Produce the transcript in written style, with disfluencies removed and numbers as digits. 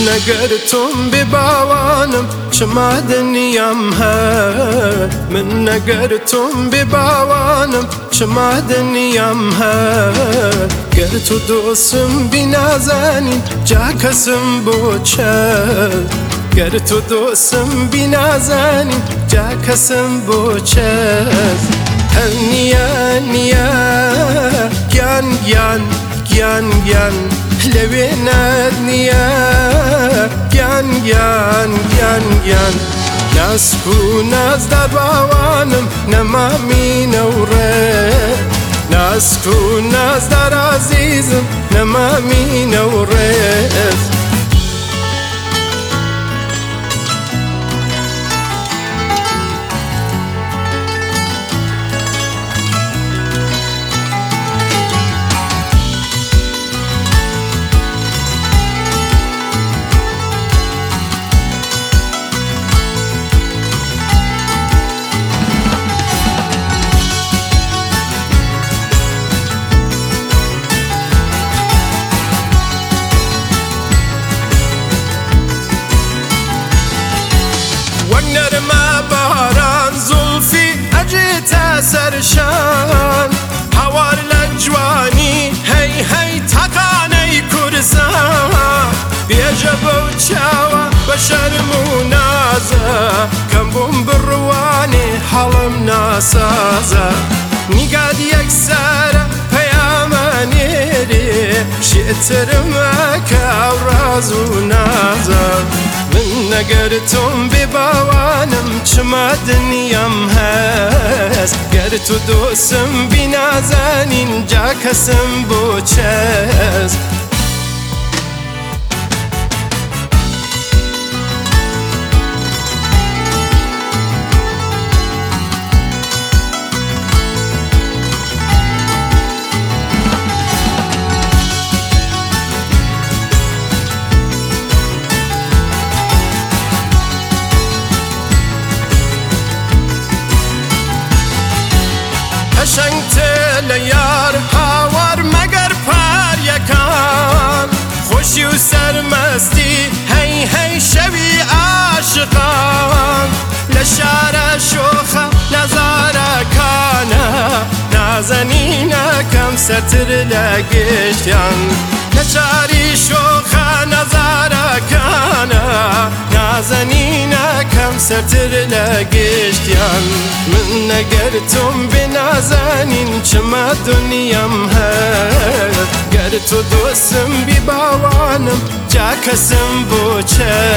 نگرتم بباوانم چما دنیام هر من نگرتم بباوانم چما دنیام هر گر تو دوستم بینازانین جا کسم بوچه گر تو دوستم بینازانین جا کسم بوچه هر نیا نیا گیان گیان گیان گیان لبناد نیا گیان گیان گیان گیان ناز کو ناز در باوانم نمامی نوره ناز کو ناز در عزیزم نمامی نوره نرمه باران زلفی اجیت سرشان هوار لجوانی هی هی تقانی کرسان بیجه بوچاوه بشرم و نازه کم بوم بروانی حالم ناسازه نگاد یک سره پیامانیری شیطرمه که راز و نازه من نگرتم بباوانم چما دنیام هست گر تو دوستم بینازانین جا کسم بوچست قشنگ لیار هاور مگر پر یکان خوشی و سرمستی هی هی شوی عاشقان لشار شوخه نظاره کانه نازنینه کم ستر لگشتیان لشاری شوخه نظاره کانه نازنینه کم ستر لگشتیان من نگرتم بنازنین چما دنیام هر گر تو دوستم بی باوانم جا کسم بوچه